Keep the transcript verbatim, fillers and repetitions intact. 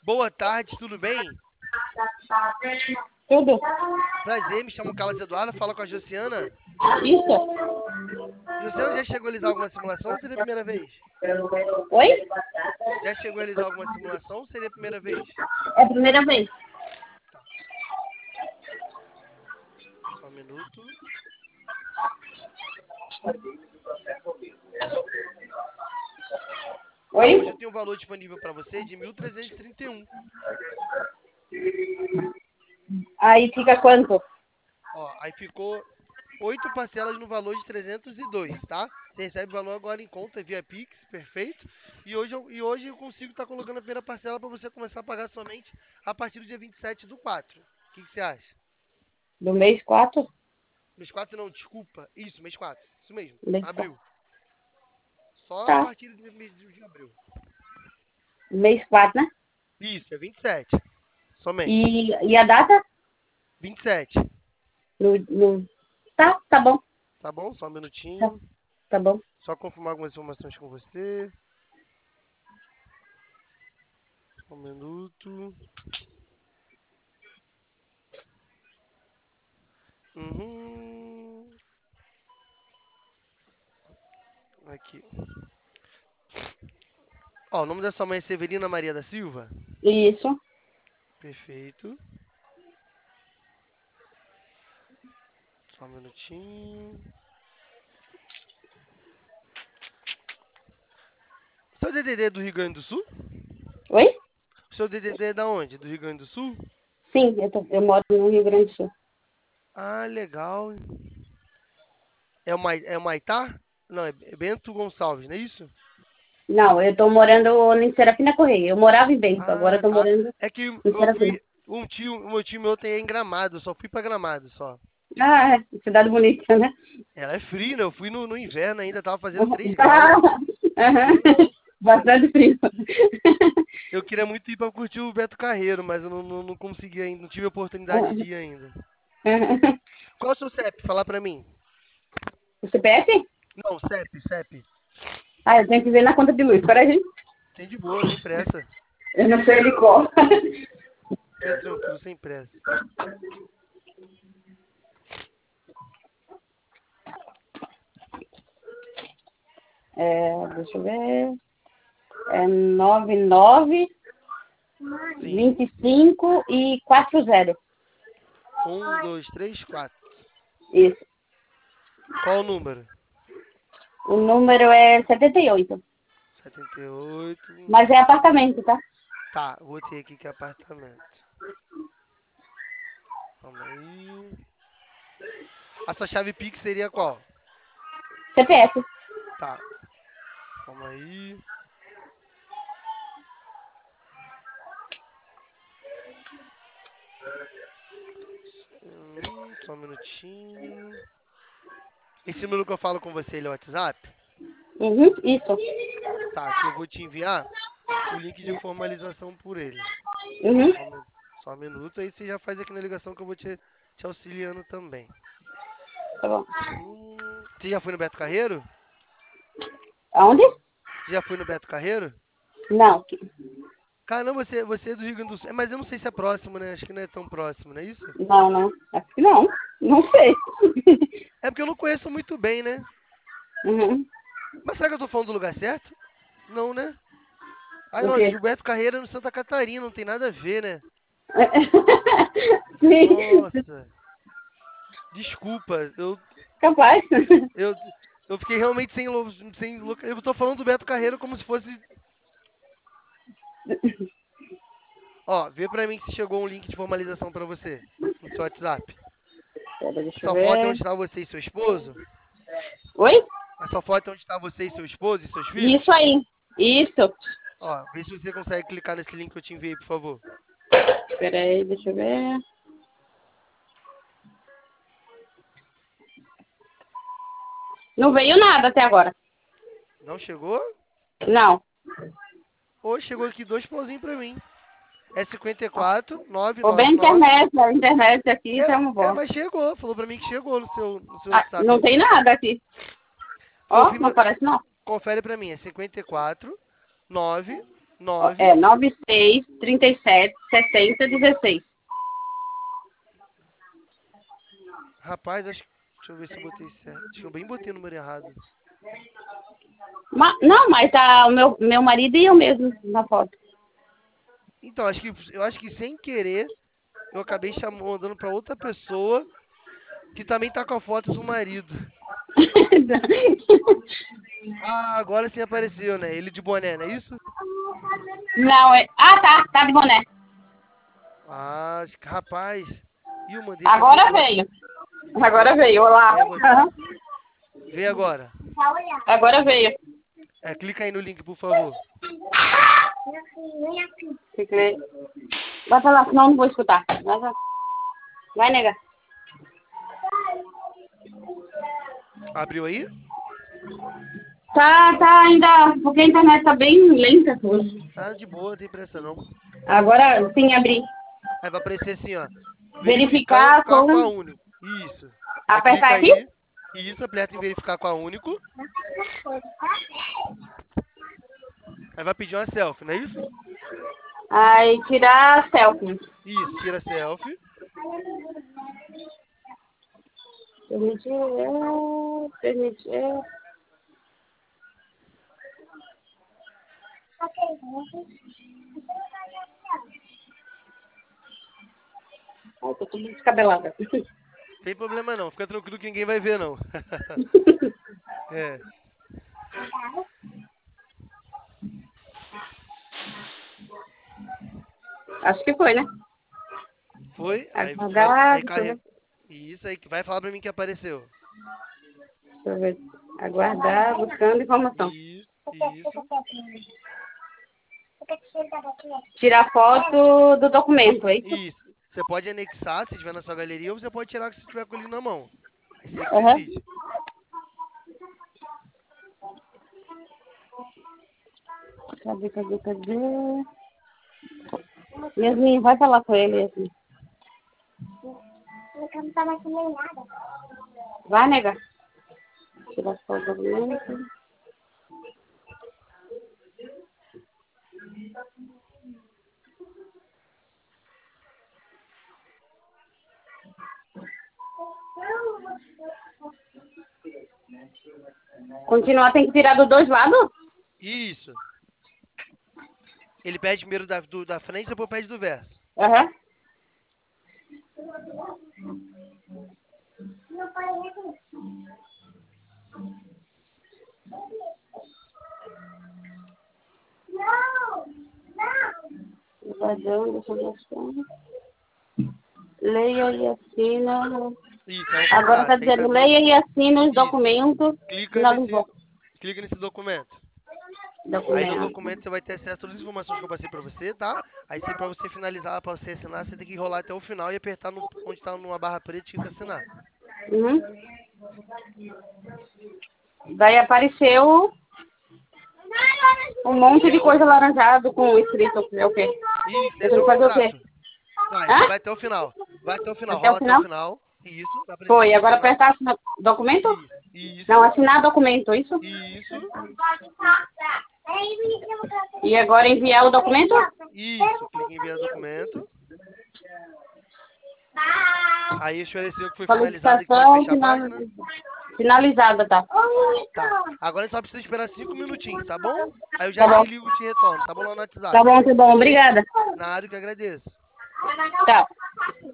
Boa tarde, tudo bem? Tudo. Prazer, me chamo Carlos Eduardo, fala com a Josiana. Isso. Josiana, já chegou a realizar alguma simulação ou seria a primeira vez? Oi? Já chegou a realizar alguma simulação ou seria a primeira vez? É a primeira vez. Só um minuto. Ó, Oi? hoje eu tenho um valor disponível para você de mil trezentos e trinta e um. Aí fica quanto? Ó, aí ficou oito parcelas no valor de trezentos e dois, tá? Você recebe o valor agora em conta via Pix, perfeito. E hoje eu, e hoje eu consigo estar colocando a primeira parcela para você começar a pagar somente a partir do dia vinte e sete do quatro. O que, que você acha? Do mês quatro? Mês quatro não, desculpa. Isso, mês quatro. Isso mesmo. Mês quatro. Abril. Só a Tá. partir do mês de abril. Mês quatro, né? Isso, é vinte e sete. Somente. E, e a data? vinte e sete. No, no... Tá, tá bom. Tá bom? Só um Tá, minutinho. tá bom. Só confirmar algumas informações com você. Um minuto. Uhum. Aqui. Ó, o nome da sua mãe é Severina Maria da Silva? Isso. Perfeito. Só um minutinho. Seu D D D é do Rio Grande do Sul? Oi? O seu D D D é da onde? Do Rio Grande do Sul? Sim, eu, tô, eu moro no Rio Grande do Sul. Ah, legal. É o, Mai, é o Maitá? Não, é Bento Gonçalves, não é isso? Não, eu tô morando em Serafina Correia. Eu morava em Bento, agora eu Ah, tô tá. morando É que em eu Serafina. fui. Um tio, o meu tio meu tem em Gramado, eu só fui pra Gramado só. Ah, é. Cidade bonita, né? Ela é fria, né? Eu fui no, no inverno ainda, tava fazendo três graus. Aham. Aham. Bastante frio. Eu queria muito ir pra curtir o Beto Carreiro, mas eu não, não, não consegui ainda, não tive a oportunidade de ir ainda. Qual é o seu C E P? Falar pra mim. O C P F? Não, C E P, C E P. Ah, eu tenho que ver na conta de luz. Peraí, gente. Tem de boa, sem pressa. Eu não sei ele qual. Fica tranquilo, sem pressa. É, deixa eu ver. É nove nove, Sim. vinte e cinco e quatro zero. Um, dois, três, quatro. Isso. Qual o número? O número é setenta e oito. Setenta e oito. Mas é apartamento, tá? Tá, vou ter aqui que é apartamento. Calma aí. A sua chave Pix seria qual? C P F. Tá, calma aí. Hum, só um minutinho. Esse número que eu falo com você, ele é o WhatsApp? Uhum, isso. Tá, que eu vou te enviar o link de formalização por ele. Uhum, Só um, mi- só um minuto, aí você já faz aqui na ligação que eu vou te, te auxiliando também. tá bom. Hum, você já foi no Beto Carreiro? Aonde? Você já foi no Beto Carreiro? Não. Caramba, você, você é do Rio Grande do Sul. É, mas eu não sei se é próximo, né? Acho que não é tão próximo, não é isso? Não, não. Acho que não. Não sei. É porque eu não conheço muito bem, né? Uhum. Mas será que eu tô falando do lugar certo? Não, né? Ah, O não, quê? Gilberto Carreiro é no Santa Catarina, não tem nada a ver, né? Sim, Nossa, desculpa, eu, capaz. eu, eu fiquei realmente sem, lo- sem loca- eu tô falando do Beto Carreiro como se fosse. Ó, vê pra mim se chegou um link de formalização pra você no seu WhatsApp. Pera, deixa eu Essa foto é ver. onde tá você e seu esposo? Oi? Essa foto é onde tá você e seu esposo e seus Isso filhos? aí. Isso. Ó, vê se você consegue clicar nesse link que eu te enviei, por favor. Pera aí, deixa eu ver. Não veio nada até agora. Não chegou? Não. Ou chegou aqui dois pauzinhos pra mim. É cinquenta e quatro, Vou bem na novecentos e noventa e nove. internet, a internet aqui É, tá uma é, bosta. mas chegou. Falou pra mim que chegou no seu, no seu Ah, WhatsApp não tem aqui. nada aqui. Ó, não Confirma, aparece não. confere pra mim. É cinquenta e quatro, nove. nove. É nove seis, trinta e sete, sessenta, dezesseis. Rapaz, acho que... Deixa eu ver se eu botei certo. Acho que eu bem botei o número errado. Ma- Não, mas tá o meu, meu marido e eu mesmo na foto. Então, acho que eu acho que sem querer eu acabei chamando, mandando pra outra pessoa que também tá com a foto do marido. Ah, agora sim apareceu, né? Ele de boné, não é isso? Não, é... Ah, tá, tá de boné. Ah, acho que- rapaz. Ih, eu mandei pra quem Agora agora? veio. Agora Agora veio, olá. é você. Aham. Vê agora. Agora veio. É, clica aí no link, por favor. Fiquei- Vai pra lá, senão eu não vou escutar. Vai, vai. Vai, nega. Abriu aí? Tá, tá ainda, porque a internet tá bem lenta hoje. Ah, de boa, não tem pressa não. Agora sim abri. Aí vai aparecer assim, ó. Verificando Verificar com a com. com a Único. Isso. Aí Apertar clica aqui? aí. Isso, aperta em verificar com a Único. Aí vai pedir uma selfie, não é isso? Aí tirar selfie. Isso, tira a selfie. Permitir, é, permitir. é. Ai, tô tudo descabelada. Tem problema não, fica tranquilo que ninguém vai ver não. É. Acho que foi, né? Foi, aí vai, Aguardar, aí deixa eu carrega. ver. Isso aí que vai falar pra mim que apareceu. Deixa eu ver. Aguardar, buscando informação. Isso, isso. Tirar foto do documento, é isso? Isso. Você pode anexar se tiver na sua galeria ou você pode tirar se tiver com ele na mão. Aí você que Aham. decide. Cadê, cadê, cadê? Yasmin, vai falar com ele, Yasmin. Vai, nega. Tirar foto do documento. Continuar, tem que tirar dos dois lados? Isso. Ele pede primeiro da, do, da frente, depois pede do verso. Aham. Guardando, deixa eu ver assim. Leia e assina. Isso, aí Agora assinar. está Você entra dizendo, no. leia e assina os Isso. documentos. Clica nesse, Finalizou. clica nesse documento. Aí no Documento. documento você vai ter acesso a todas as informações que eu passei pra você, tá? Aí você, pra você finalizar, pra você assinar, você tem que enrolar até o final e apertar no, onde tá numa barra preta escrito assinar. Uhum. Daí apareceu um monte de coisa laranjado com escrito, é o quê? Isso, Eu esse é tenho o que fazer o quê? contrato. Vai, você Hã? vai até o final. Vai até o final, Até rola o até o final? final. Isso, vai aparecer Foi, assim, agora assinar. apertar assinar documento? Isso, Não, isso, assinar documento, isso? isso, E agora enviar o documento? isso. Clique em enviar documento. Aí esclareceu que foi finalizado e que pode Solicitação fechar a final... página. finalizada, tá? Tá. Agora só precisa esperar cinco minutinhos, tá bom? Aí eu já Tá bom. te ligo e te retorno, tá bom lá no Tá WhatsApp. bom, tá bom. Obrigada. Na área que eu agradeço. Tchau.